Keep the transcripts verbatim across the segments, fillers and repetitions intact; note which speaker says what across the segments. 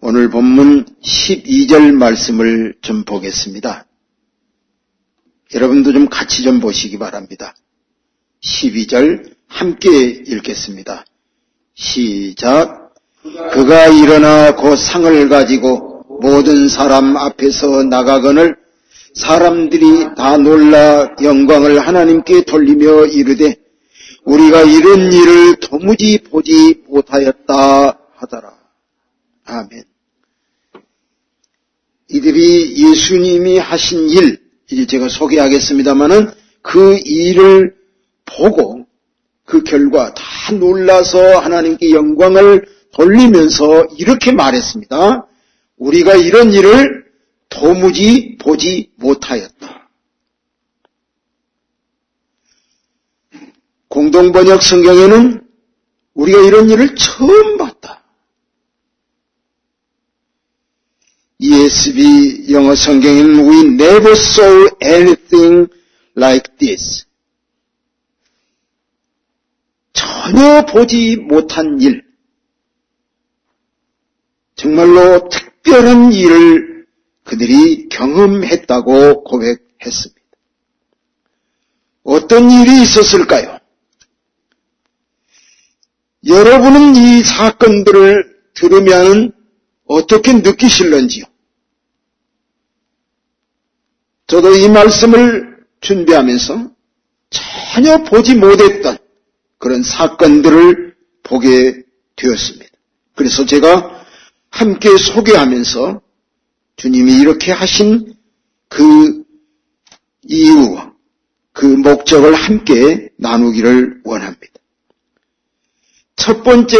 Speaker 1: 오늘 본문 십이 절 말씀을 좀 보겠습니다. 여러분도 좀 같이 좀 보시기 바랍니다. 십이 절 함께 읽겠습니다. 시작. 그가 일어나 곧 상을 가지고 모든 사람 앞에서 나가거늘 사람들이 다 놀라 영광을 하나님께 돌리며 이르되 우리가 이런 일을 도무지 보지 못하였다 하더라. 아멘. 이들이 예수님이 하신 일, 이제 제가 소개하겠습니다마는 그 일을 보고 그 결과 다 놀라서 하나님께 영광을 돌리면서 이렇게 말했습니다. 우리가 이런 일을 도무지 보지 못하였다. 공동번역 성경에는 우리가 이런 일을 처음 봤다. 이에스비 영어 성경에는 We never saw anything like this. 전혀 보지 못한 일, 정말로 특별한 일을 그들이 경험했다고 고백했습니다. 어떤 일이 있었을까요? 여러분은 이 사건들을 들으면 어떻게 느끼실런지요? 저도 이 말씀을 준비하면서 전혀 보지 못했던 그런 사건들을 보게 되었습니다. 그래서 제가 함께 소개하면서 주님이 이렇게 하신 그 이유와 그 목적을 함께 나누기를 원합니다. 첫 번째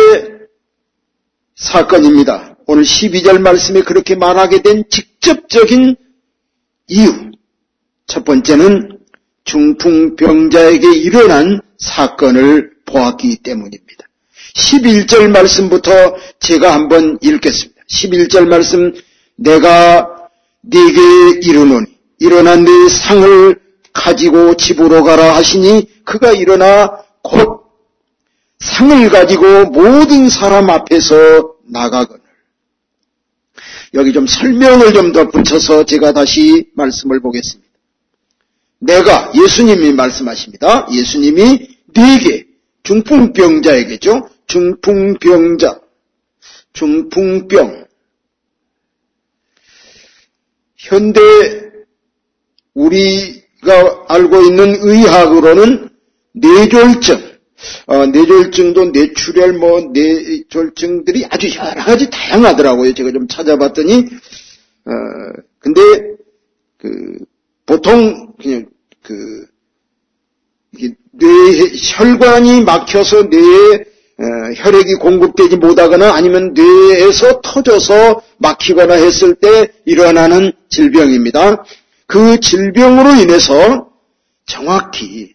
Speaker 1: 사건입니다. 오늘 십이 절 말씀에 그렇게 말하게 된 직접적인 이유. 첫 번째는 중풍병자에게 일어난 사건을 보았기 때문입니다. 십일 절 말씀부터 제가 한번 읽겠습니다. 십일 절 말씀, 내가 네게 이르노니 일어나 네 상을 가지고 집으로 가라 하시니 그가 일어나 곧 상을 가지고 모든 사람 앞에서 나가거늘. 여기 좀 설명을 좀 더 붙여서 제가 다시 말씀을 보겠습니다. 내가, 예수님이 말씀하십니다. 예수님이 네게, 중풍병자에게죠. 중풍병자, 중풍병. 현대 우리가 알고 있는 의학으로는 뇌졸중, 어, 뇌졸중도 뇌출혈, 뭐, 뇌졸중들이 아주 여러 가지 다양하더라고요. 제가 좀 찾아봤더니, 어, 근데, 그, 보통, 그냥, 그, 뇌, 혈관이 막혀서 뇌에, 어, 혈액이 공급되지 못하거나 아니면 뇌에서 터져서 막히거나 했을 때 일어나는 질병입니다. 그 질병으로 인해서 정확히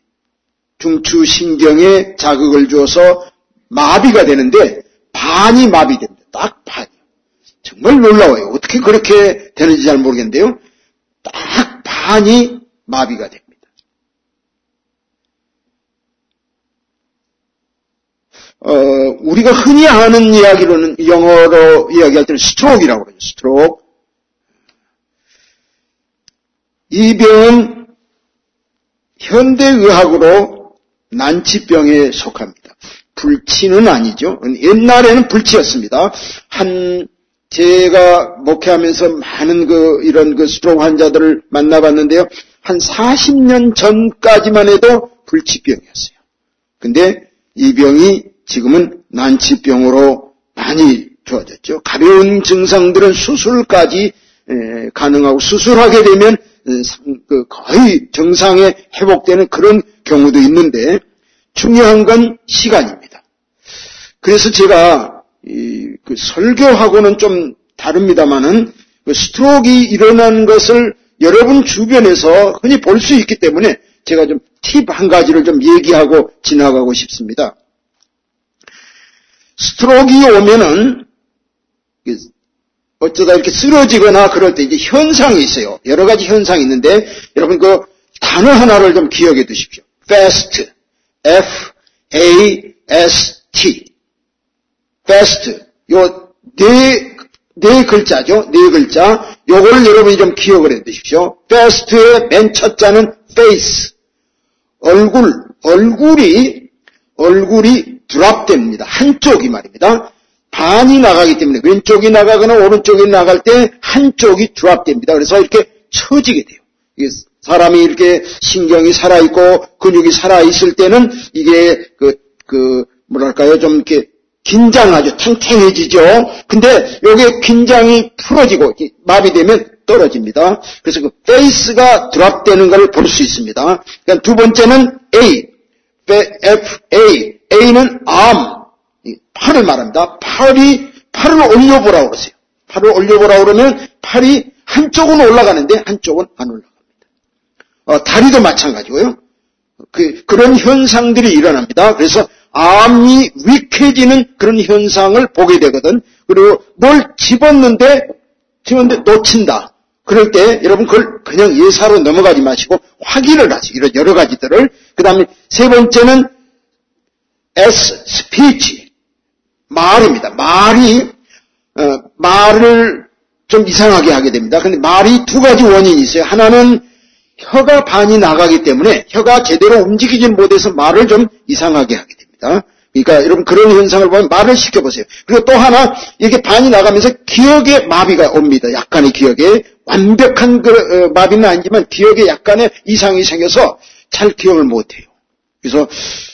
Speaker 1: 중추신경에 자극을 주어서 마비가 되는데 반이 마비됩니다. 딱 반이. 정말 놀라워요. 어떻게 그렇게 되는지 잘 모르겠는데요. 딱 반이 마비가 됩니다. 어, 우리가 흔히 하는 이야기로는 영어로 이야기할 때는 스트로크라고 그러죠. 스트로크. 이 병은 현대의학으로 난치병에 속합니다. 불치는 아니죠. 옛날에는 불치였습니다. 한 제가 목회하면서 많은 그 이런 그 스트로크 환자들을 만나봤는데요. 한 사십 년 전까지만 해도 불치병이었어요. 근데 이 병이 지금은 난치병으로 많이 좋아졌죠. 가벼운 증상들은 수술까지 가능하고 수술하게 되면 거의 정상에 회복되는 그런 경우도 있는데 중요한 건 시간입니다. 그래서 제가 이 그 설교하고는 좀 다릅니다만은 그 스트로크가 일어난 것을 여러분 주변에서 흔히 볼 수 있기 때문에 제가 좀 팁 한 가지를 좀 얘기하고 지나가고 싶습니다. 스트로크가 오면은 어쩌다 이렇게 쓰러지거나 그럴 때 이제 현상이 있어요. 여러 가지 현상이 있는데 여러분 그 단어 하나를 좀 기억해 두십시오. fast, F A S T, fast. 요 네 네 글자죠. 네 글자. 요걸 여러분이 좀 기억을 해 두십시오. fast의 맨 첫 자는 face. 얼굴, 얼굴이, 얼굴이 드랍됩니다. 한쪽이 말입니다. 반이 나가기 때문에 왼쪽이 나가거나 오른쪽이 나갈 때 한쪽이 드랍됩니다. 그래서 이렇게 처지게 돼요. 이게 사람이 이렇게 신경이 살아있고 근육이 살아있을 때는 이게 그, 그, 뭐랄까요. 좀 이렇게 긴장하죠. 탱탱해지죠. 근데 여기에 긴장이 풀어지고 마비되면 떨어집니다. 그래서 그 페이스가 드랍되는 걸 볼 수 있습니다. 그러니까 두 번째는 A, F, A. A는 arm, 팔을 말합니다. 팔이, 팔을 올려보라고 그러세요. 팔을 올려보라고 그러면 팔이 한쪽은 올라가는데 한쪽은 안 올라갑니다. 어, 다리도 마찬가지고요. 그, 그런 현상들이 일어납니다. 그래서 암이 위해지는 그런 현상을 보게 되거든. 그리고 뭘 집었는데, 집었는데 놓친다. 그럴 때 여러분 그걸 그냥 예사로 넘어가지 마시고 확인을 하세요. 이런 여러 가지들을. 그 다음에 세 번째는 S, speech. 말입니다. 말이, 어, 말을 좀 이상하게 하게 됩니다. 근데 말이 두 가지 원인이 있어요. 하나는 혀가 반이 나가기 때문에 혀가 제대로 움직이지 못해서 말을 좀 이상하게 하게 됩니다. 그러니까 여러분 그런 현상을 보면 말을 시켜보세요. 그리고 또 하나 이렇게 반이 나가면서 기억에 마비가 옵니다. 약간의 기억에. 완벽한 그 어, 마비는 아니지만 기억에 약간의 이상이 생겨서 잘 기억을 못해요. 그래서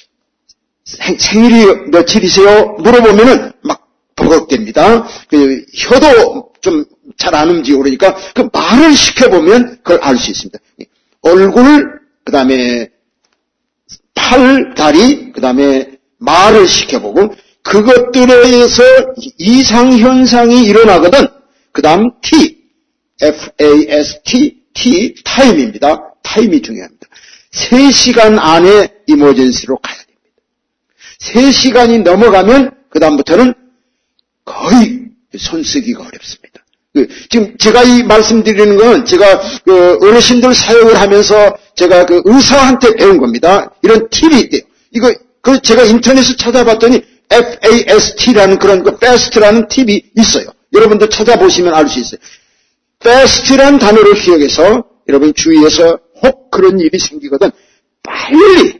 Speaker 1: 생, 생일이 며칠이세요? 물어보면은 막 버벅댑니다. 그 혀도 좀 잘 안 움직이고 그러니까 그 말을 시켜보면 그걸 알 수 있습니다. 얼굴, 그 다음에 팔, 다리, 그 다음에 말을 시켜보고 그것들에 의해서 이상현상이 일어나거든. 그 다음 T, F A S T, T, 타임입니다. 타임이 중요합니다. 세 시간 안에 이머전시로 가야 됩니다. 세 시간이 넘어가면 그 다음부터는 거의 손 쓰기가 어렵습니다. 지금 제가 이 말씀드리는 건 제가 그 어르신들 사역을 하면서 제가 그 의사한테 배운 겁니다. 이런 팁이 있대요. 이거 그 제가 인터넷에 찾아봤더니 F A S T라는 그런 그 fast라는 팁이 있어요. 여러분도 찾아보시면 알 수 있어요. fast라는 단어를 기억해서 여러분 주위에서 혹 그런 일이 생기거든 빨리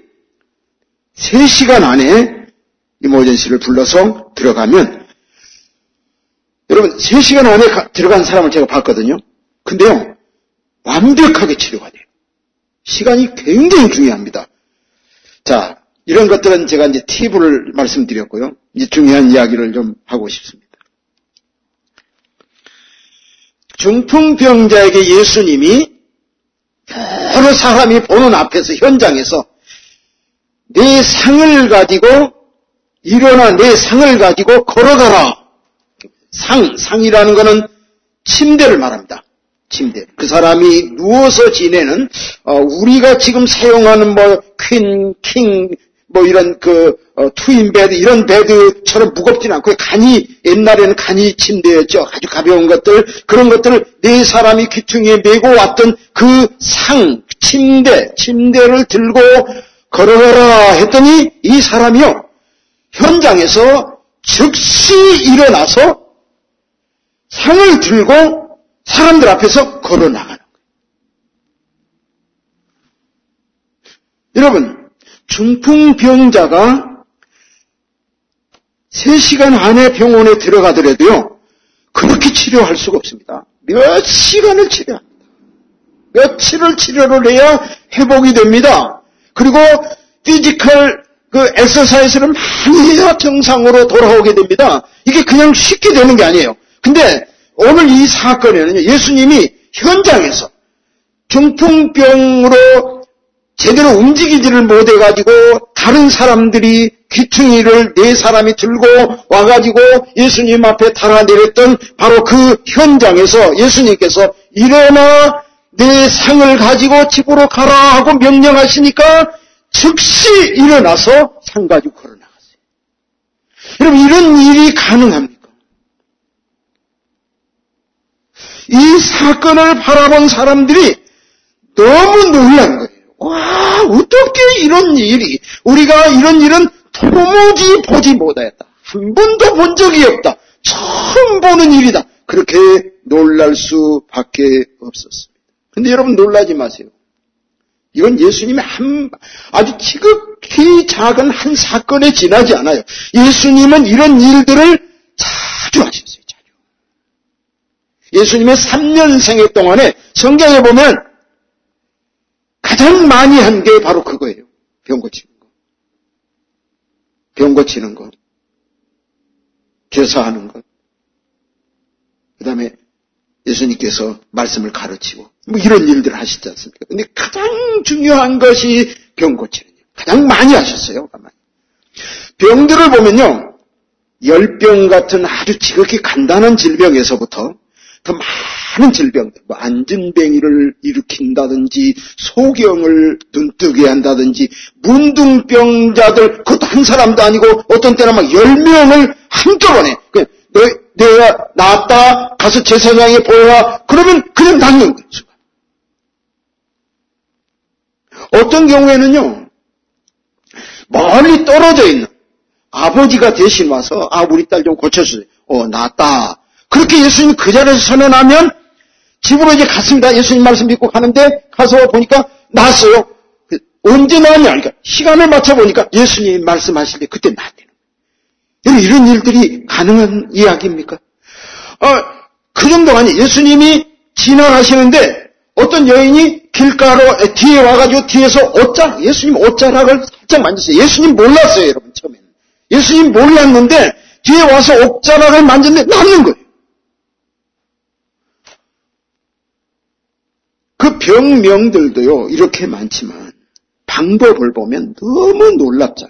Speaker 1: 세 시간 안에 이머전시를 불러서 들어가면 여러분 세 시간 안에 가, 들어간 사람을 제가 봤거든요. 근데요 완벽하게 치료가 돼요. 시간이 굉장히 중요합니다. 자, 이런 것들은 제가 이제 팁을 말씀드렸고요. 이제 중요한 이야기를 좀 하고 싶습니다. 중풍병자에게 예수님이 여러 사람이 보는 앞에서 현장에서 내 상을 가지고 일어나 내 상을 가지고 걸어가라. 상, 상이라는 것은 침대를 말합니다. 침대. 그 사람이 누워서 지내는 어, 우리가 지금 사용하는 뭐 퀸, 킹, 뭐 이런 그 어, 트윈 베드 이런 베드처럼 무겁지는 않고 간이 옛날에는 간이 침대였죠. 아주 가벼운 것들 그런 것들을 네 사람이 귀퉁이에 메고 왔던 그 상, 침대, 침대를 들고 걸어가라 했더니 이 사람이요 현장에서 즉시 일어나서 상을 들고 사람들 앞에서 걸어 나가는 거예요. 여러분, 중풍병자가 세 시간 안에 병원에 들어가더라도요, 그렇게 치료할 수가 없습니다. 몇 시간을 치료합니다. 며칠을 치료를 해야 회복이 됩니다. 그리고 피지컬 그 엑서사이즈를 많이 해야 정상으로 돌아오게 됩니다. 이게 그냥 쉽게 되는 게 아니에요. 근데 오늘 이 사건에는 예수님이 현장에서 중풍병으로 제대로 움직이지를 못해가지고 다른 사람들이 귀퉁이를 네 사람이 들고 와가지고 예수님 앞에 달아내렸던 바로 그 현장에서 예수님께서 일어나 내 상을 가지고 집으로 가라 하고 명령하시니까 즉시 일어나서 상 가지고 걸어나갔어요. 여러분 이런 일이 가능합니까? 이 사건을 바라본 사람들이 너무 놀란 거예요. 와, 어떻게 이런 일이, 우리가 이런 일은 도무지 보지 못하였다. 한 번도 본 적이 없다. 처음 보는 일이다. 그렇게 놀랄 수밖에 없었습니다. 근데 여러분 놀라지 마세요. 이건 예수님의 한 아주 지극히 작은 한 사건에 지나지 않아요. 예수님은 이런 일들을 자주 하셨어요. 자주. 예수님의 삼 년 생애 동안에 성경에 보면 가장 많이 한 게 바로 그거예요. 병 고치는 거. 병 고치는 거. 교사하는 것. 그 다음에 예수님께서 말씀을 가르치고 뭐 이런 일들을 하시지 않습니까? 근데 가장 중요한 것이 병 고치는 일. 가장 많이 하셨어요. 가만히. 병들을 보면요. 열병 같은 아주 지극히 간단한 질병에서부터 더 많은 질병들, 뭐 안진뱅이를 일으킨다든지 소경을 눈뜨게 한다든지 문둥병자들, 그것도 한 사람도 아니고 어떤 때는 막 열 명을 한꺼번에 너, 내가 나왔다 가서 제사장에 보여라 그러면 그냥 낫는 거죠. 어떤 경우에는요 멀리 떨어져 있는 아버지가 대신 와서 아 우리 딸 좀 고쳐주세요. 어 낫다. 그렇게 예수님 그 자리에서 선언하면 집으로 이제 갔습니다. 예수님 말씀 믿고 가는데 가서 보니까 나았어요. 언제 나왔냐? 그러니까 시간을 맞춰 보니까 예수님 말씀하실 때 그때 나왔대요. 여러분 이런 일들이 가능한 이야기입니까? 어, 그 정도가 아니에요. 예수님이 지나가시는데 어떤 여인이 길가로 뒤에 와가지고 뒤에서 옷자락, 예수님 옷자락을 살짝 만졌어요. 예수님 몰랐어요, 여러분 처음에는. 예수님 몰랐는데 뒤에 와서 옷자락을 만졌는데 낫는 거예요. 그 병명들도요 이렇게 많지만 방법을 보면 너무 놀랍잖아요.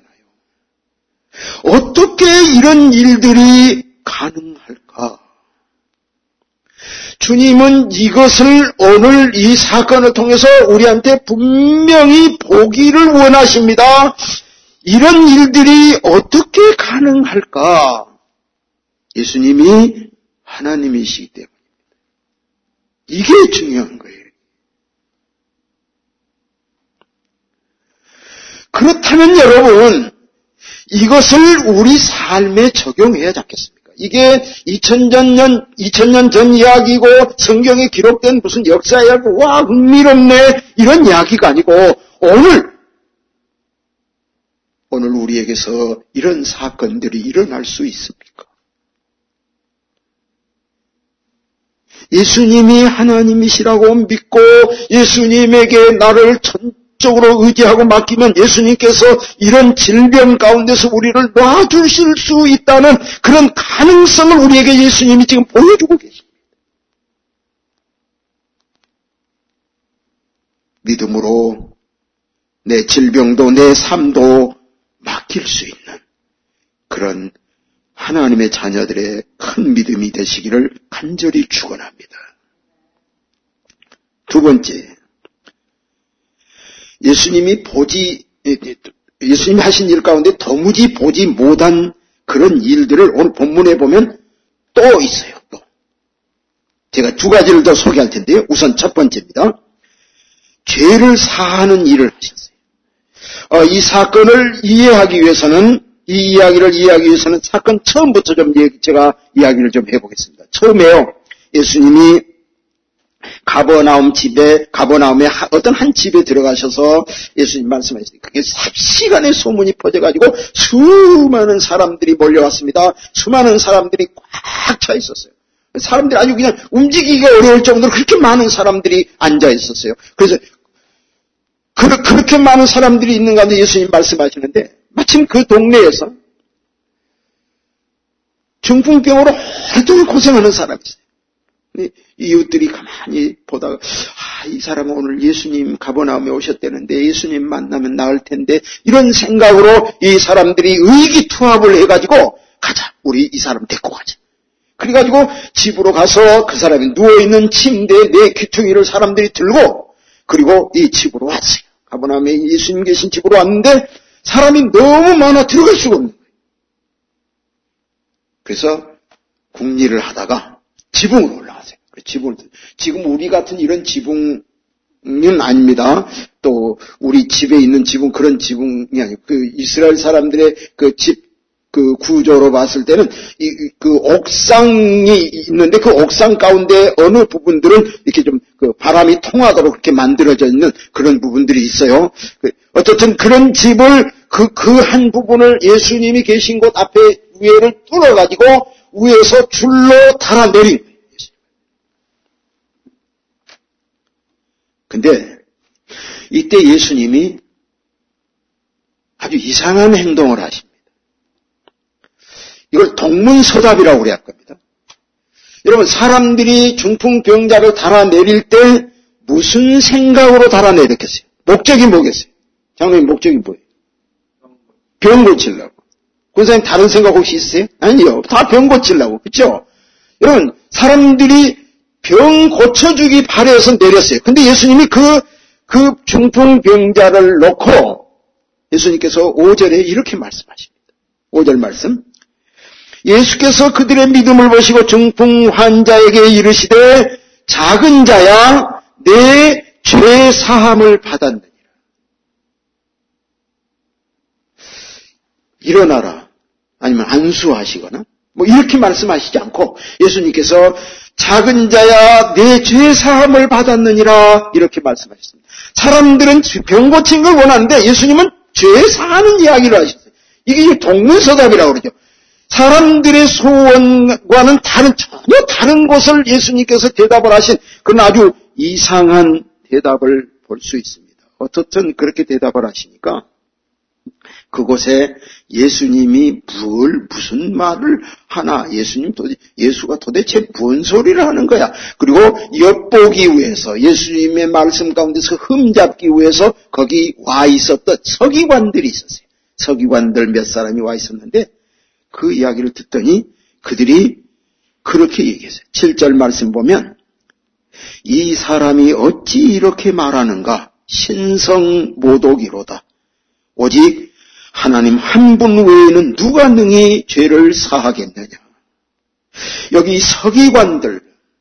Speaker 1: 어떻게 이런 일들이 가능할까? 주님은 이것을 오늘 이 사건을 통해서 우리한테 분명히 보기를 원하십니다. 이런 일들이 어떻게 가능할까? 예수님이 하나님이시기 때문입니다. 이게 중요한 거예요. 그렇다면 여러분, 이것을 우리 삶에 적용해야 않겠습니까? 이게 이천 년, 이천 년 전 이야기고 성경에 기록된 무슨 역사 이야기, 와, 흥미롭네, 이런 이야기가 아니고, 오늘, 오늘 우리에게서 이런 사건들이 일어날 수 있습니까? 예수님이 하나님이시라고 믿고 예수님에게 나를 전적으로 의지하고 맡기면 예수님께서 이런 질병 가운데서 우리를 놔주실 수 있다는 그런 가능성을 우리에게 예수님이 지금 보여주고 계십니다. 믿음으로 내 질병도 내 삶도 맡길 수 있는 그런 하나님의 자녀들의 큰 믿음이 되시기를 간절히 축원합니다. 두 번째, 예수님이 보지 예수님이 하신 일 가운데 도무지 보지 못한 그런 일들을 오늘 본문에 보면 또 있어요. 또 제가 두 가지를 더 소개할 텐데요. 우선 첫 번째입니다. 죄를 사하는 일을 하셨어요. 어, 이 사건을 이해하기 위해서는 이 이야기를 이해하기 위해서는 사건 처음부터 좀 제가 이야기를 좀 해보겠습니다. 처음에요. 예수님이 가버나움 집에, 가버나움의 어떤 한 집에 들어가셔서 예수님 말씀하시니까 그게 삽시간에 소문이 퍼져가지고 수많은 사람들이 몰려왔습니다. 수많은 사람들이 꽉 차 있었어요. 사람들이 아주 그냥 움직이기가 어려울 정도로 그렇게 많은 사람들이 앉아 있었어요. 그래서 그, 그렇게 많은 사람들이 있는 가운데 예수님 말씀하시는데 마침 그 동네에서 중풍병으로 오랫동안 고생하는 사람이 있어요. 이웃들이 가만히 보다가 아, 이 사람은 오늘 예수님 가버나움에 오셨다는데 예수님 만나면 나을 텐데 이런 생각으로 이 사람들이 의기투합을 해가지고 가자, 우리 이 사람 데리고 가자. 그래가지고 집으로 가서 그 사람이 누워있는 침대에 내 귀퉁이를 사람들이 들고 그리고 이 집으로 왔어요. 가버나움에 예수님 계신 집으로 왔는데 사람이 너무 많아 들어갈 수가 없는 거예요. 그래서 궁리를 하다가 지붕으로 올라가세요. 지붕, 지금 우리 같은 이런 지붕은 아닙니다. 또 우리 집에 있는 지붕 그런 지붕이 아니고 그 이스라엘 사람들의 그 집, 그 구조로 봤을 때는 이 그 옥상이 있는데 그 옥상 가운데 어느 부분들은 이렇게 좀 그 바람이 통하도록 그렇게 만들어져 있는 그런 부분들이 있어요. 어쨌든 그런 집을 그 그 한 부분을 예수님이 계신 곳 앞에 위에를 뚫어가지고 위에서 줄로 달아내린 거예요. 근데 이때 예수님이 아주 이상한 행동을 하십니다. 이걸 동문서답이라고 그래야 할 겁니다. 여러분, 사람들이 중풍병자를 달아내릴 때 무슨 생각으로 달아내렸겠어요? 목적이 뭐겠어요? 장로님, 목적이 뭐예요? 병 고치려고. 권사님, 다른 생각 혹시 있으세요? 아니요. 다 병 고치려고. 그렇죠? 여러분, 사람들이 병 고쳐주기 바래서 내렸어요. 근데 예수님이 그, 그 중풍병자를 놓고 예수님께서 오 절에 이렇게 말씀하십니다. 오 절 말씀. 예수께서 그들의 믿음을 보시고 중풍 환자에게 이르시되 작은 자야 내 죄 사함을 받았느니라. 일어나라. 아니면 안수하시거나 뭐 이렇게 말씀하시지 않고 예수님께서 작은 자야 내 죄 사함을 받았느니라 이렇게 말씀하셨습니다. 사람들은 병 고친 걸 원하는데 예수님은 죄 사하는 이야기를 하셨어요. 이게 동문서답이라고 그러죠. 사람들의 소원과는 다른, 전혀 다른 것을 예수님께서 대답을 하신 그런 아주 이상한 대답을 볼 수 있습니다. 어떻든 그렇게 대답을 하시니까 그곳에 예수님이 뭘, 무슨 말을 하나, 예수님 도대체, 예수가 도대체 뭔 소리를 하는 거야. 그리고 엿보기 위해서, 예수님의 말씀 가운데서 흠잡기 위해서 거기 와 있었던 서기관들이 있었어요. 서기관들 몇 사람이 와 있었는데 그 이야기를 듣더니 그들이 그렇게 얘기했어요. 칠 절 말씀 보면 이 사람이 어찌 이렇게 말하는가? 신성모독이로다. 오직 하나님 한 분 외에는 누가 능히 죄를 사하겠느냐. 여기 서기관들,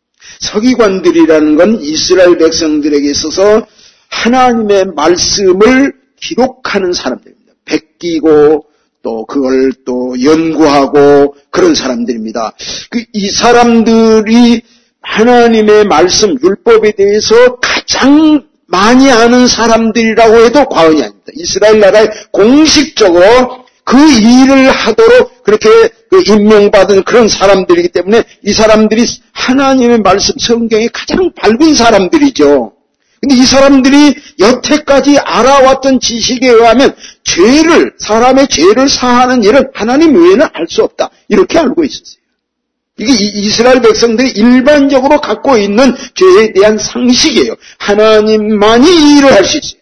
Speaker 1: 서기관들이라는 건 이스라엘 백성들에게 있어서 하나님의 말씀을 기록하는 사람들입니다. 베끼고 또 그걸 또 연구하고 그런 사람들입니다. 그 이 사람들이 하나님의 말씀, 율법에 대해서 가장 많이 아는 사람들이라고 해도 과언이 아닙니다. 이스라엘 나라에 공식적으로 그 일을 하도록 그렇게 그 임명받은 그런 사람들이기 때문에 이 사람들이 하나님의 말씀, 성경에 가장 밝은 사람들이죠. 근데 이 사람들이 여태까지 알아왔던 지식에 의하면 죄를, 사람의 죄를 사하는 일은 하나님 외에는 알 수 없다. 이렇게 알고 있었어요. 이게 이스라엘 백성들이 일반적으로 갖고 있는 죄에 대한 상식이에요. 하나님만이 이 일을 할 수 있어요.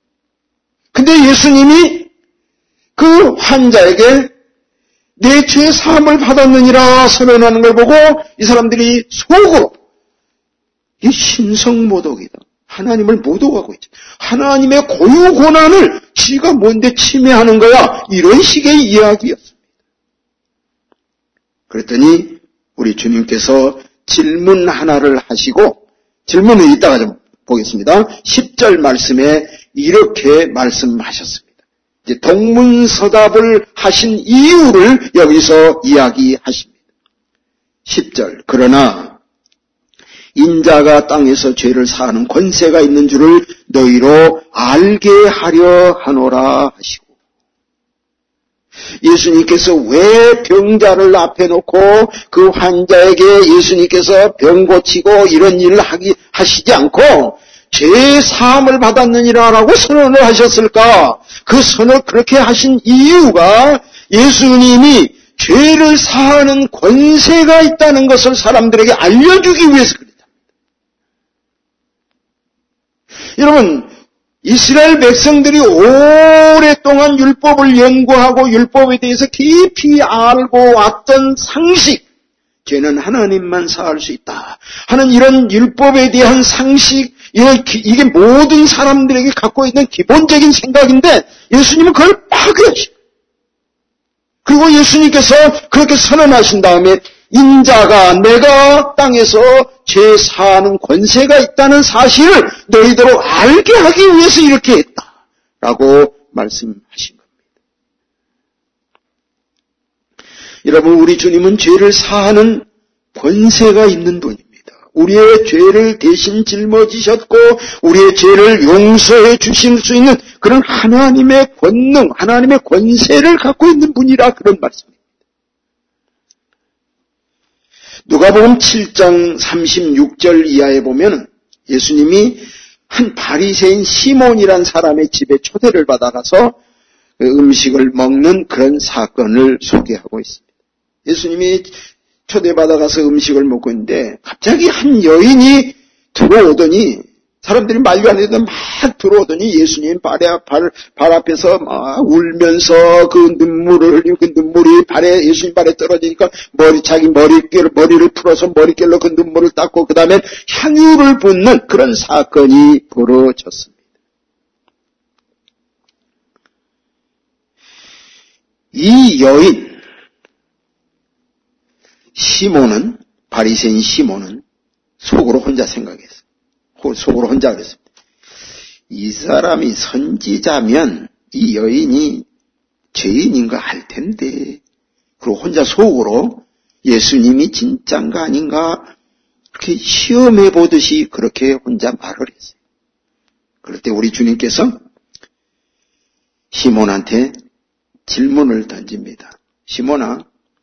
Speaker 1: 근데 예수님이 그 환자에게 내 죄 사함을 받았느니라 선언하는 걸 보고 이 사람들이 속으로 이 신성모독이다. 하나님을 모독하고 있죠. 하나님의 고유 권한을 지가 뭔데 침해하는 거야. 이런 식의 이야기였습니다. 그랬더니 우리 주님께서 질문 하나를 하시고 질문을 이따가 좀 보겠습니다. 십 절 말씀에 이렇게 말씀하셨습니다. 이제 동문서답을 하신 이유를 여기서 이야기하십니다. 십 절 그러나 인자가 땅에서 죄를 사하는 권세가 있는 줄을 너희로 알게 하려 하노라 하시고 예수님께서 왜 병자를 앞에 놓고 그 환자에게 예수님께서 병 고치고 이런 일을 하기, 하시지 않고 죄 사함을 받았느니라라고 선언을 하셨을까? 그 선언을 그렇게 하신 이유가 예수님이 죄를 사하는 권세가 있다는 것을 사람들에게 알려주기 위해서 그랬다. 여러분, 이스라엘 백성들이 오랫동안 율법을 연구하고 율법에 대해서 깊이 알고 왔던 상식, 죄는 하나님만 사할 수 있다 하는 이런 율법에 대한 상식, 이게 모든 사람들에게 갖고 있는 기본적인 생각인데 예수님은 그걸 파괴하시고 그리고 예수님께서 그렇게 선언하신 다음에 인자가 내가 땅에서 죄 사하는 권세가 있다는 사실을 너희들로 알게 하기 위해서 이렇게 했다라고 말씀하신 겁니다. 여러분, 우리 주님은 죄를 사하는 권세가 있는 분입니다. 우리의 죄를 대신 짊어지셨고 우리의 죄를 용서해 주실 수 있는 그런 하나님의 권능, 하나님의 권세를 갖고 있는 분이라 그런 말씀입니다. 누가복음 칠 장 삼십육 절 이하에 보면 예수님이 한 바리새인 시몬이란 사람의 집에 초대를 받아가서 음식을 먹는 그런 사건을 소개하고 있습니다. 예수님이 초대받아가서 음식을 먹고 있는데 갑자기 한 여인이 들어오더니 사람들이 말도 안 해도 막 들어오더니 예수님 발에, 발, 발 앞에서 막 울면서 그 눈물을 흘리고 그 눈물이 발에, 예수님 발에 떨어지니까 머리, 자기 머리결, 머리를 풀어서 머리결로 그 눈물을 닦고 그 다음에 향유를 붓는 그런 사건이 벌어졌습니다. 이 여인, 시몬은, 바리새인 시몬은 속으로 혼자 생각했어요. 속으로 혼자 그랬습니다. 이 사람이 선지자면 이 여인이 죄인인가 할 텐데, 그리고 혼자 속으로 예수님이 진짠가 아닌가 그렇게 시험해 보듯이 그렇게 혼자 말을 했어요. 그럴 때 우리 주님께서 시몬한테 질문을 던집니다. 시몬아,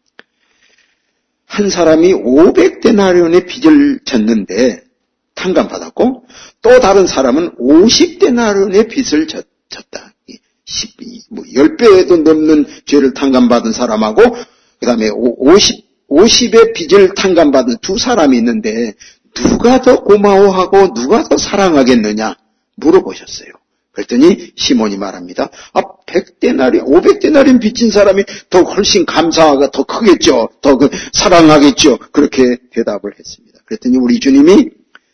Speaker 1: 한 사람이 오백 데나리온의 빚을 졌는데 탕감받았고 또 다른 사람은 오십 데나리온의 빚을 졌다. 뭐 십 배에도 넘는 죄를 탕감받은 사람하고 그 다음에 오십, 오십의 빚을 탕감받은 두 사람이 있는데 누가 더 고마워하고 누가 더 사랑하겠느냐 물어보셨어요. 그랬더니 시몬이 말합니다. 아, 백 데나리, 오백 데나리 빚진 사람이 더 훨씬 감사가 더 크겠죠. 더 그 사랑하겠죠. 그렇게 대답을 했습니다. 그랬더니 우리 주님이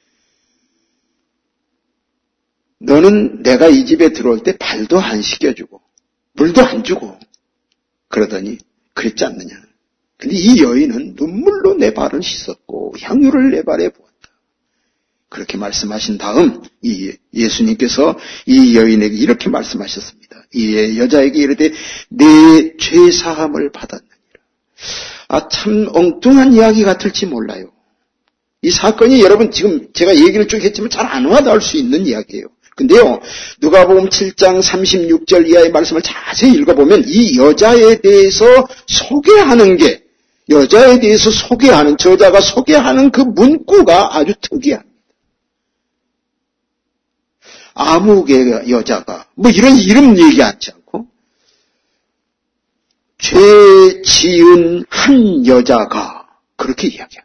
Speaker 1: 너는 내가 이 집에 들어올 때 발도 안 씻겨주고 물도 안 주고 그러더니 그랬지 않느냐. 근데 이 여인은 눈물로 내 발을 씻었고 향유를 내 발에 부었다. 그렇게 말씀하신 다음 이 예수님께서 이 여인에게 이렇게 말씀하셨습니다. 이 여자에게 이르되 내 죄사함을 받았느니라. 아, 참 엉뚱한 이야기 같을지 몰라요. 이 사건이 여러분 지금 제가 얘기를 쭉 했지만 잘 안 와닿을 수 있는 이야기예요. 근데요, 누가복음 칠 장 삼십육 절 이하의 말씀을 자세히 읽어보면 이 여자에 대해서 소개하는 게, 여자에 대해서 소개하는, 저자가 소개하는 그 문구가 아주 특이합니다. 아무개 여자가, 뭐 이런 이름 얘기하지 않고, 죄 지은 한 여자가, 그렇게 이야기합니다.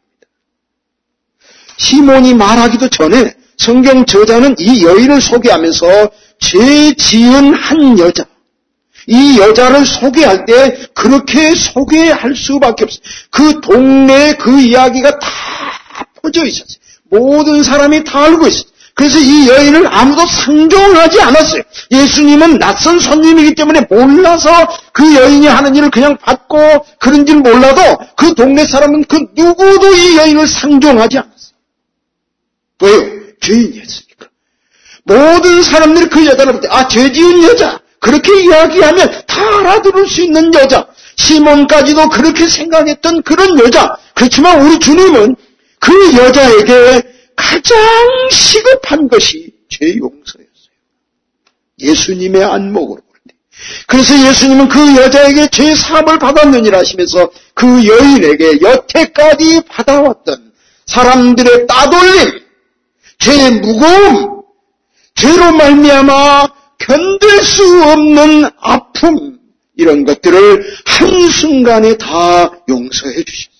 Speaker 1: 시몬이 말하기도 전에 성경 저자는 이 여인을 소개하면서 죄 지은 한 여자, 이 여자를 소개할 때 그렇게 소개할 수밖에 없어요. 그 동네에 그 이야기가 다 퍼져 있었어요. 모든 사람이 다 알고 있었어요. 그래서 이 여인을 아무도 상종하지 않았어요. 예수님은 낯선 손님이기 때문에 몰라서 그 여인이 하는 일을 그냥 받고 그런 줄 몰라도 그 동네 사람은 그 누구도 이 여인을 상종하지 않았어요. 왜요? 죄인이었으니까. 모든 사람들이 그 여자를 볼 때, 아, 죄 지은 여자. 그렇게 이야기하면 다 알아들을 수 있는 여자. 시몬까지도 그렇게 생각했던 그런 여자. 그렇지만 우리 주님은 그 여자에게 가장 시급한 것이 죄 용서였어요. 예수님의 안목으로 볼 때. 그래서 예수님은 그 여자에게 죄 사함을 받았느니라 하시면서 그 여인에게 여태까지 받아왔던 사람들의 따돌림, 죄의 무거움, 죄로 말미암아 견딜 수 없는 아픔, 이런 것들을 한순간에 다 용서해 주셨어요.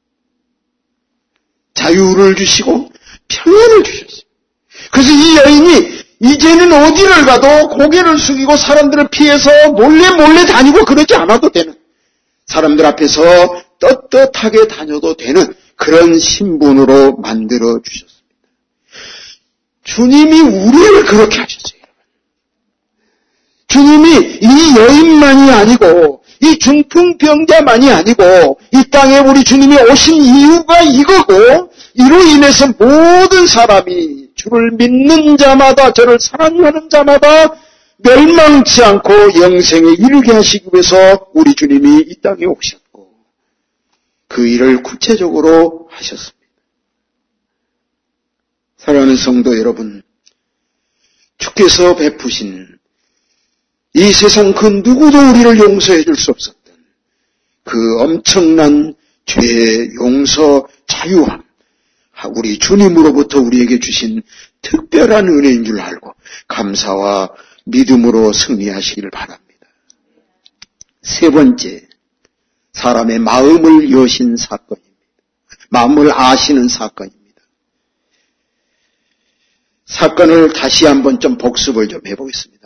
Speaker 1: 자유를 주시고 평안을 주셨어요. 그래서 이 여인이 이제는 어디를 가도 고개를 숙이고 사람들을 피해서 몰래 몰래 다니고 그러지 않아도 되는, 사람들 앞에서 떳떳하게 다녀도 되는 그런 신분으로 만들어 주셨어요. 주님이 우리를 그렇게 하셨어요. 주님이 이 여인만이 아니고 이 중풍병자만이 아니고 이 땅에 우리 주님이 오신 이유가 이거고, 이로 인해서 모든 사람이 주를 믿는 자마다, 저를 사랑하는 자마다 멸망치 않고 영생에 이르게 하시기 위해서 우리 주님이 이 땅에 오셨고, 그 일을 구체적으로 하셨습니다. 사랑하는 성도 여러분, 주께서 베푸신 이 세상 그 누구도 우리를 용서해 줄 수 없었던 그 엄청난 죄의 용서, 자유함, 우리 주님으로부터 우리에게 주신 특별한 은혜인 줄 알고 감사와 믿음으로 승리하시기를 바랍니다. 세 번째, 사람의 마음을 여신 사건입니다. 마음을 아시는 사건입니다. 사건을 다시 한번 좀 복습을 좀 해보겠습니다.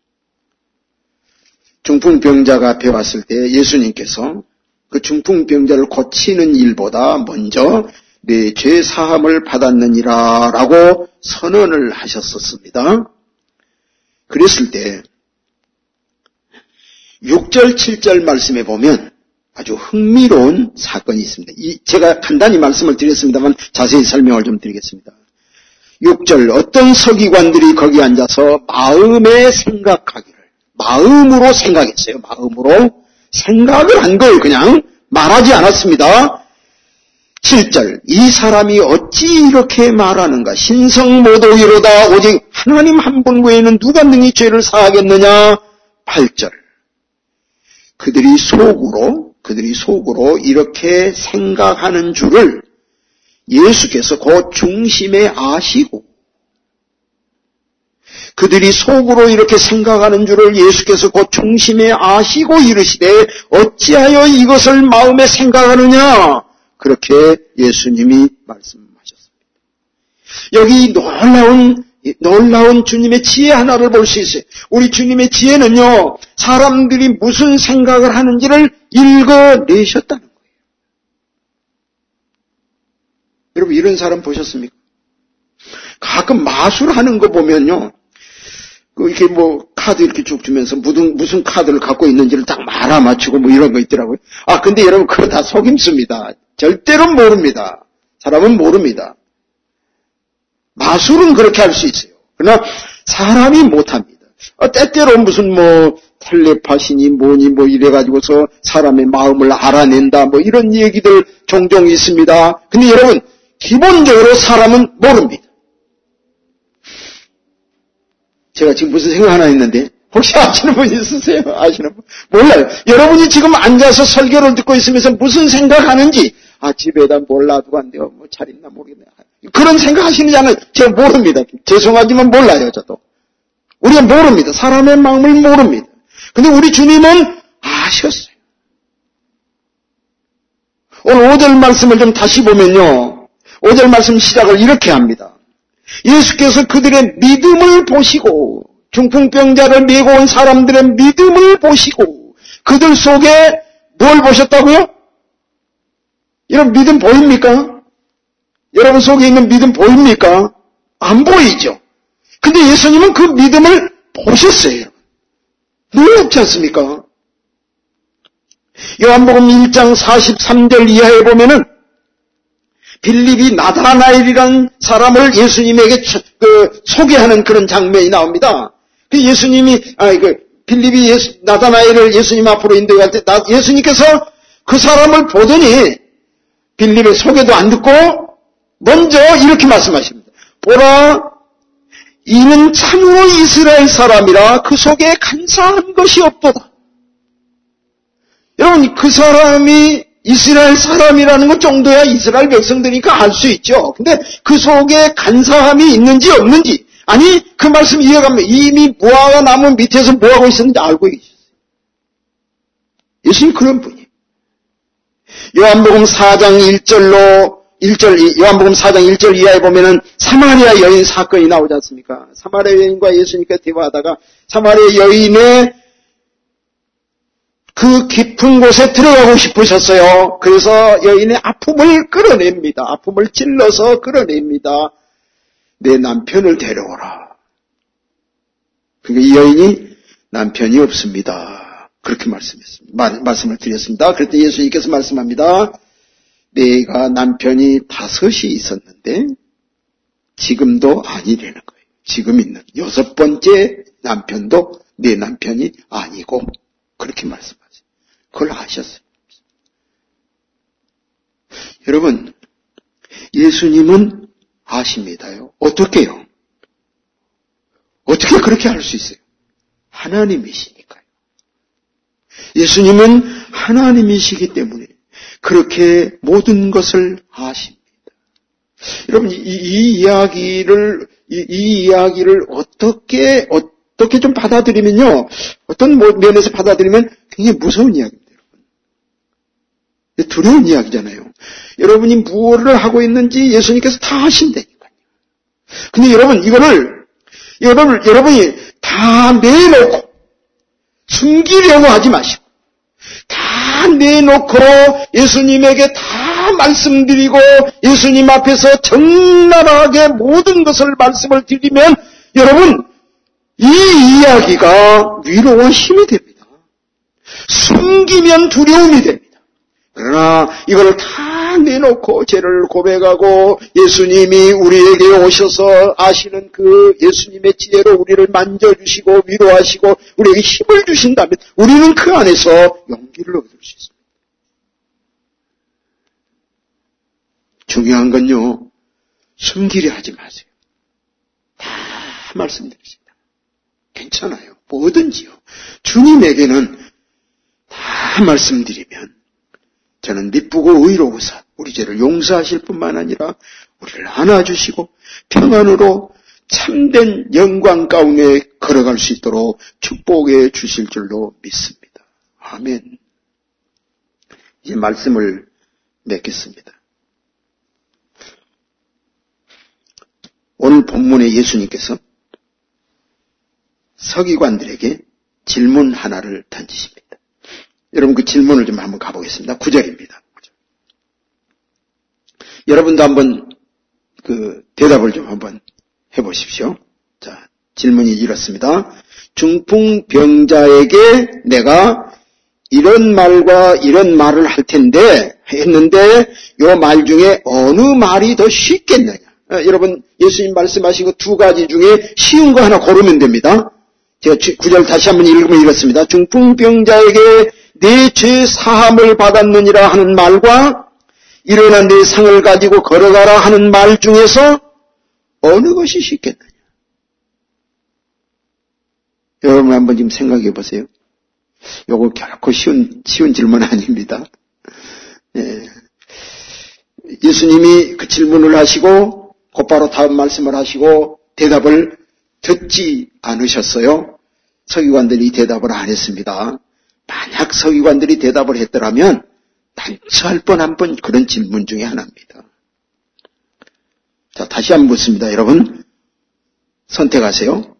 Speaker 1: 중풍병자가 앞에 왔을 때 예수님께서 그 중풍병자를 고치는 일보다 먼저 내 죄 사함을 받았느니라 라고 선언을 하셨었습니다. 그랬을 때 육 절, 칠 절 말씀에 보면 아주 흥미로운 사건이 있습니다. 이 제가 간단히 말씀을 드렸습니다만 자세히 설명을 좀 드리겠습니다. 육 절, 어떤 서기관들이 거기 앉아서 마음에 생각하기를, 마음으로 생각했어요. 마음으로 생각을 한 거예요. 그냥 말하지 않았습니다. 칠 절, 이 사람이 어찌 이렇게 말하는가? 신성모독이로다. 오직 하나님 한 분 외에는 누가 능히 죄를 사하겠느냐? 팔 절, 그들이 속으로 그들이 속으로 이렇게 생각하는 줄을 예수께서 그 중심에 아시고, 그들이 속으로 이렇게 생각하는 줄을 예수께서 그 중심에 아시고 이르시되 어찌하여 이것을 마음에 생각하느냐? 그렇게 예수님이 말씀하셨습니다. 여기 놀라운 놀라운 주님의 지혜 하나를 볼 수 있어요. 우리 주님의 지혜는요, 사람들이 무슨 생각을 하는지를 읽어내셨다는 거예요. 여러분, 이런 사람 보셨습니까? 가끔 마술하는 거 보면요, 그 이렇게 뭐 카드 이렇게 쭉 주면서 무슨 무슨 카드를 갖고 있는지를 딱 알아맞히고 뭐 이런 거 있더라고요. 아, 근데 여러분, 그거 다 속임수입니다. 절대로 모릅니다. 사람은 모릅니다. 마술은 그렇게 할 수 있어요. 그러나 사람이 못합니다. 어, 때때로 무슨 뭐 텔레파시니 뭐니 뭐 이래가지고서 사람의 마음을 알아낸다 뭐 이런 얘기들 종종 있습니다. 근데 여러분, 기본적으로 사람은 모릅니다. 제가 지금 무슨 생각 하나 했는데 혹시 아시는 분 있으세요? 아시는 분? 몰라요. 여러분이 지금 앉아서 설교를 듣고 있으면서 무슨 생각하는지, 아, 집에다 뭘 놔두고 간대요. 뭐 잘 있나 모르겠네. 그런 생각 하시는지 않아요? 제가 모릅니다. 죄송하지만 몰라요, 저도. 우리가 모릅니다. 사람의 마음을 모릅니다. 근데 우리 주님은 아셨어요. 오늘 오 절 말씀을 좀 다시 보면요, 오 절 말씀 시작을 이렇게 합니다. 예수께서 그들의 믿음을 보시고, 중풍병자를 메고 온 사람들의 믿음을 보시고, 그들 속에 뭘 보셨다고요? 이런 믿음 보입니까? 여러분 속에 있는 믿음 보입니까? 안 보이죠. 근데 예수님은 그 믿음을 보셨어요. 놀랍지 않습니까? 요한복음 일 장 사십삼 절 이하에 보면은 빌립이 나다나엘이라는 사람을 예수님에게 그 소개하는 그런 장면이 나옵니다. 그 예수님이 아 그 빌립이 예수, 나다나엘을 예수님 앞으로 인도할 때 나, 예수님께서 그 사람을 보더니 빌립의 소개도 안 듣고 먼저 이렇게 말씀하십니다. 보라, 이는 참으로 이스라엘 사람이라 그 속에 간사한 것이 없도다. 여러분, 그 사람이 이스라엘 사람이라는 것 정도야 이스라엘 백성들이니까 알 수 있죠. 근데 그 속에 간사함이 있는지 없는지, 아니 그 말씀 이해가면 이미 무화과 나무 밑에서 뭐하고 있었는지 알고 계셨어요. 예수님 그런 분이에요. 요한복음 사 장 일 절로 일 절, 요한복음 사 장 일 절 이하에 보면은 사마리아 여인 사건이 나오지 않습니까? 사마리아 여인과 예수님과 대화하다가 사마리아 여인의 그 깊은 곳에 들어가고 싶으셨어요. 그래서 여인의 아픔을 끌어냅니다. 아픔을 찔러서 끌어냅니다. 내 남편을 데려오라. 그러니까 이 여인이 남편이 없습니다. 그렇게 말씀했습니다. 말, 말씀을 드렸습니다. 그럴 때 예수님께서 말씀합니다. 내가 남편이 다섯이 있었는데 지금도 아니라는 거예요. 지금 있는 여섯 번째 남편도 내 남편이 아니고, 그렇게 말씀하세요. 그걸 아셨어요. 여러분, 예수님은 아십니다요. 어떻게요? 어떻게 그렇게 할 수 있어요? 하나님이시니까요. 예수님은 하나님이시기 때문에 그렇게 모든 것을 아십니다. 여러분, 이, 이 이야기를, 이, 이 이야기를 어떻게, 어떻게 좀 받아들이면요, 어떤 면에서 받아들이면 굉장히 무서운 이야기입니다, 여러분. 두려운 이야기잖아요. 여러분이 무엇을 하고 있는지 예수님께서 다 아신다니까요. 근데 여러분, 이거를, 여러분, 여러분이 다 내놓고, 숨기려고 하지 마시고, 다 내놓고 예수님에게 다 말씀드리고 예수님 앞에서 적나라하게 모든 것을 말씀을 드리면 여러분, 이 이야기가 위로와 힘이 됩니다. 숨기면 두려움이 됩니다. 그러나 이걸 다 내놓고 죄를 고백하고 예수님이 우리에게 오셔서 아시는 그 예수님의 지혜로 우리를 만져주시고 위로하시고 우리에게 힘을 주신다면 우리는 그 안에서 용기를 얻을 수 있습니다. 중요한 건요, 숨기려 하지 마세요. 다 말씀드리겠습니다. 괜찮아요. 뭐든지요. 주님에게는 다 말씀드리면 저는 미쁘고 의로우사 우리 죄를 용서하실 뿐만 아니라 우리를 안아주시고 평안으로 참된 영광 가운데 걸어갈 수 있도록 축복해 주실 줄로 믿습니다. 아멘. 이제 말씀을 맺겠습니다. 오늘 본문에 예수님께서 서기관들에게 질문 하나를 던지십니다. 여러분 그 질문을 좀 한번 가보겠습니다. 구 절입니다. 여러분도 한번 그 대답을 좀 한번 해보십시오. 자, 질문이 이렇습니다. 중풍병자에게 내가 이런 말과 이런 말을 할 텐데 했는데 이 말 중에 어느 말이 더 쉽겠느냐? 아, 여러분 예수님 말씀하시고 두 가지 중에 쉬운 거 하나 고르면 됩니다. 제가 구 절 다시 한번 읽으면 이렇습니다. 중풍병자에게 내 죄 사함을 받았느니라 하는 말과 일어나 내 상을 가지고 걸어가라 하는 말 중에서 어느 것이 쉽겠느냐? 여러분 한번 지금 생각해 보세요. 요거 결코 쉬운, 쉬운 질문 아닙니다. 예. 예수님이 그 질문을 하시고 곧바로 다음 말씀을 하시고 대답을 듣지 않으셨어요. 서기관들이 대답을 안 했습니다. 만약 서기관들이 대답을 했더라면 난처할 뻔한 번 그런 질문 중에 하나입니다. 자, 다시 한번 묻습니다. 여러분 선택하세요.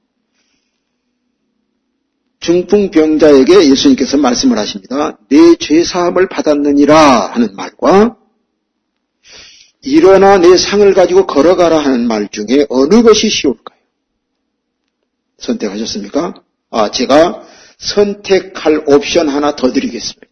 Speaker 1: 중풍병자에게 예수님께서 말씀을 하십니다. 내 죄사함을 받았느니라 하는 말과 일어나 내 상을 가지고 걸어가라 하는 말 중에 어느 것이 쉬울까요? 선택하셨습니까? 아, 제가 선택할 옵션 하나 더 드리겠습니다.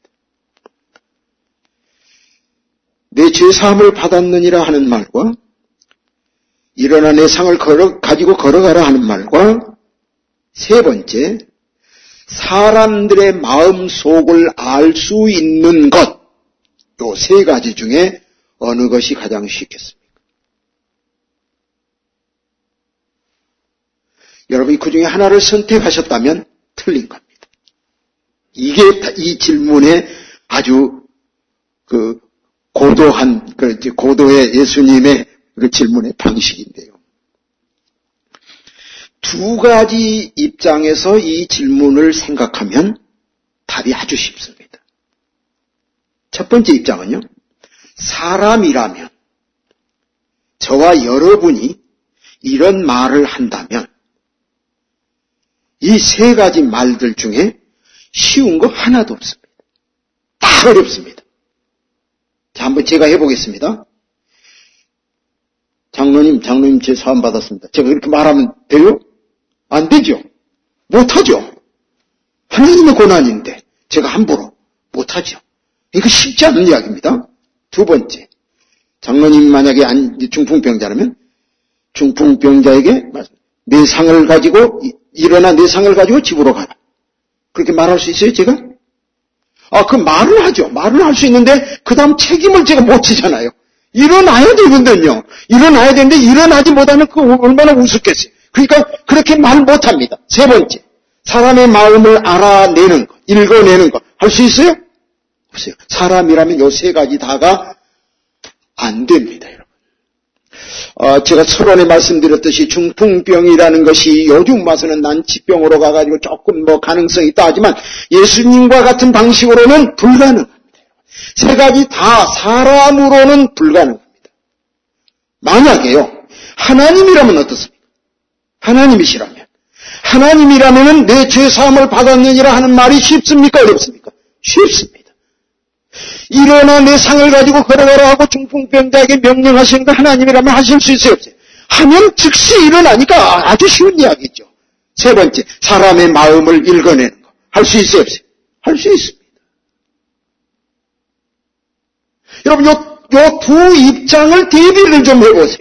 Speaker 1: 내 죄사함을 받았느니라 하는 말과 일어나 내 상을 걸어, 가지고 걸어가라 하는 말과 세 번째, 사람들의 마음 속을 알 수 있는 것, 요 세 가지 중에 어느 것이 가장 쉽겠습니까? 여러분이 그 중에 하나를 선택하셨다면 틀린 겁니다. 이게 이 질문의 아주 그 고도한, 그 고도의 예수님의 그 질문의 방식인데요. 두 가지 입장에서 이 질문을 생각하면 답이 아주 쉽습니다. 첫 번째 입장은요, 사람이라면 저와 여러분이 이런 말을 한다면 이 세 가지 말들 중에 쉬운 거 하나도 없습니다. 다 어렵습니다. 자, 한번 제가 해보겠습니다. 장로님, 장로님 제 사함 받았습니다. 제가 이렇게 말하면 돼요? 안 되죠. 못하죠. 하나님의 고난인데 제가 함부로 못하죠. 이거 쉽지 않은 이야기입니다. 두 번째, 장로님 만약에 중풍병자라면 중풍병자에게 내 상을 가지고 일어나 내 상을 가지고 집으로 가라. 그렇게 말할 수 있어요, 제가? 아, 그 말을 하죠. 말을 할 수 있는데 그 다음 책임을 제가 못 지잖아요. 일어나야 되거든요. 일어나야 되는데 일어나지 못하면 그 얼마나 우습겠어요. 그러니까 그렇게 말 못합니다. 세 번째, 사람의 마음을 알아내는 것, 읽어내는 것. 할 수 있어요? 없어요. 사람이라면 요 세 가지 다가 안 됩니다, 여러분. 어, 제가 서론에 말씀드렸듯이 중풍병이라는 것이 요즘 와서는 난치병으로 가가지고 조금 뭐 가능성이 있다 하지만 예수님과 같은 방식으로는 불가능합니다. 세 가지 다 사람으로는 불가능합니다. 만약에요, 하나님이라면 어떻습니까? 하나님이시라면. 하나님이라면 내 죄사함을 받았느니라 하는 말이 쉽습니까? 어렵습니까? 쉽습니다. 일어나 내 상을 가지고 걸어가라 하고 중풍병자에게 명령하시는 거 하나님이라면 하실 수 있어요? 없어요? 하면 즉시 일어나니까 아주 쉬운 이야기죠. 세 번째, 사람의 마음을 읽어내는 거. 할 수 있어요? 없어요? 할 수 있습니다. 여러분, 요, 요 두 입장을 대비를 좀 해보세요.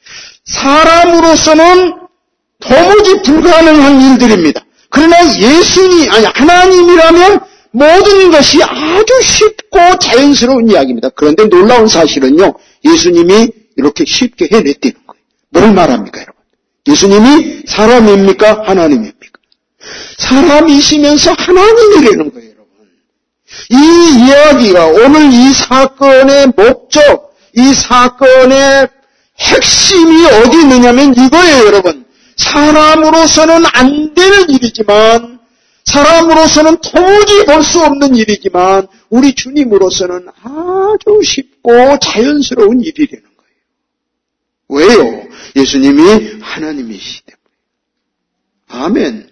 Speaker 1: 사람으로서는 도무지 불가능한 일들입니다. 그러나 예수님, 아니, 하나님이라면 모든 것이 아주 쉽고 자연스러운 이야기입니다. 그런데 놀라운 사실은요, 예수님이 이렇게 쉽게 해냈다는 거예요. 뭘 말합니까, 여러분? 예수님이 사람입니까? 하나님입니까? 사람이시면서 하나님이라는 거예요, 여러분. 이 이야기가 오늘 이 사건의 목적, 이 사건의 핵심이 어디 있느냐면 이거예요, 여러분. 사람으로서는 안 되는 일이지만, 사람으로서는 도무지 볼 수 없는 일이지만 우리 주님으로서는 아주 쉽고 자연스러운 일이라는 거예요. 왜요? 예수님이 하나님이시기 때문에. 아멘.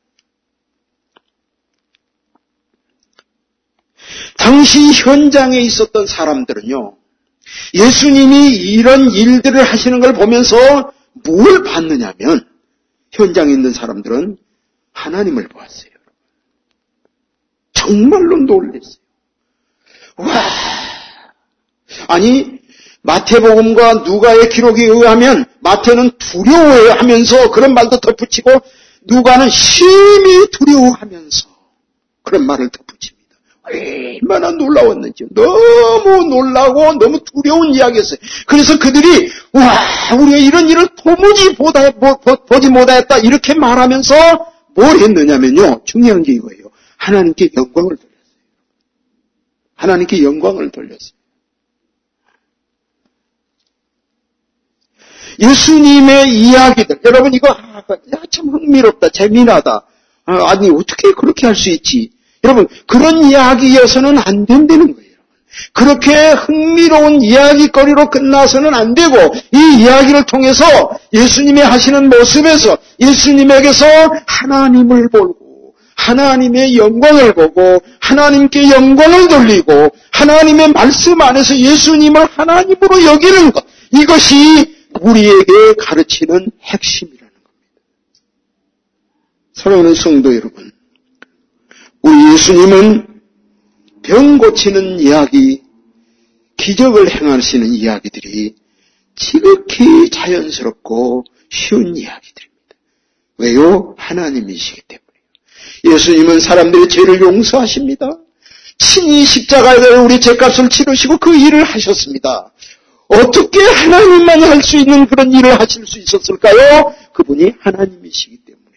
Speaker 1: 당시 현장에 있었던 사람들은요, 예수님이 이런 일들을 하시는 걸 보면서 뭘 봤느냐면, 현장에 있는 사람들은 하나님을 보았어요. 정말로 놀랐어요. 와! 아니, 마태복음과 누가의 기록에 의하면 마태는 두려워하면서 그런 말도 덧붙이고 누가는 심히 두려워하면서 그런 말을 덧붙입니다. 얼마나 놀라웠는지. 너무 놀라고 너무 두려운 이야기였어요. 그래서 그들이 와, 우리가 이런 일을 도무지 보다, 보, 보지 못하였다 이렇게 말하면서 뭘 했느냐면요. 중요한 게 이거예요. 하나님께 영광을 돌렸어요. 하나님께 영광을 돌렸어요. 예수님의 이야기들, 여러분 이거 아, 참 흥미롭다, 재미나다. 아, 아니 어떻게 그렇게 할 수 있지? 여러분 그런 이야기여서는 안 된다는 거예요. 그렇게 흥미로운 이야기거리로 끝나서는 안 되고 이 이야기를 통해서 예수님이 하시는 모습에서 예수님에게서 하나님을 보고 하나님의 영광을 보고 하나님께 영광을 돌리고 하나님의 말씀 안에서 예수님을 하나님으로 여기는 것, 이것이 우리에게 가르치는 핵심이라는 겁니다. 사랑하는 성도 여러분, 우리 예수님은 병 고치는 이야기, 기적을 행하시는 이야기들이 지극히 자연스럽고 쉬운 이야기들입니다. 왜요? 하나님이시기 때문에. 예수님은 사람들의 죄를 용서하십니다. 친히 십자가에 우리 죄값을 치르시고 그 일을 하셨습니다. 어떻게 하나님만이 할 수 있는 그런 일을 하실 수 있었을까요? 그분이 하나님이시기 때문에요.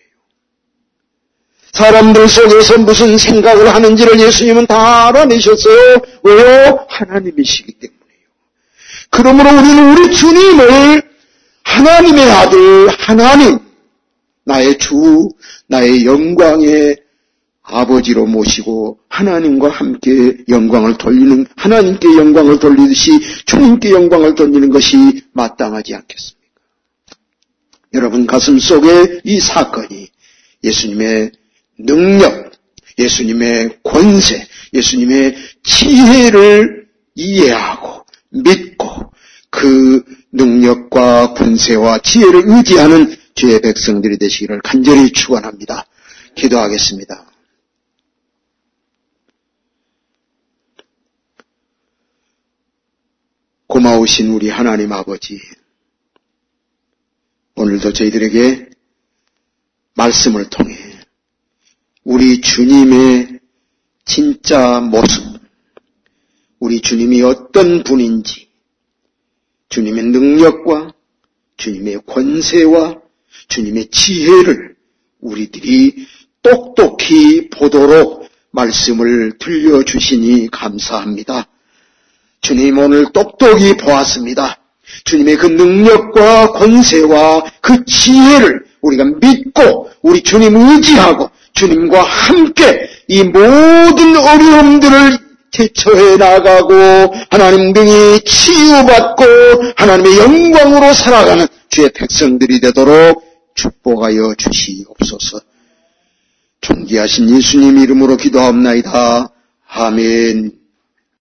Speaker 1: 사람들 속에서 무슨 생각을 하는지를 예수님은 다 알아내셨어요. 왜요? 하나님이시기 때문에요. 그러므로 우리는 우리 주님을 하나님의 아들, 하나님, 나의 주, 나의 영광의 아버지로 모시고 하나님과 함께 영광을 돌리는, 하나님께 영광을 돌리듯이 주님께 영광을 돌리는 것이 마땅하지 않겠습니까? 여러분 가슴 속에 이 사건이 예수님의 능력, 예수님의 권세, 예수님의 지혜를 이해하고 믿고 그 능력과 권세와 지혜를 의지하는 주의 백성들이 되시기를 간절히 축원합니다. 기도하겠습니다. 고마우신 우리 하나님 아버지, 오늘도 저희들에게 말씀을 통해 우리 주님의 진짜 모습, 우리 주님이 어떤 분인지, 주님의 능력과 주님의 권세와 주님의 지혜를 우리들이 똑똑히 보도록 말씀을 들려주시니 감사합니다. 주님 오늘 똑똑히 보았습니다. 주님의 그 능력과 권세와 그 지혜를 우리가 믿고 우리 주님 의지하고 주님과 함께 이 모든 어려움들을 대처해 나가고 하나님 등이 치유받고 하나님의 영광으로 살아가는 주의 백성들이 되도록 축복하여 주시옵소서. 존귀하신 예수님 이름으로 기도하옵나이다. 아멘.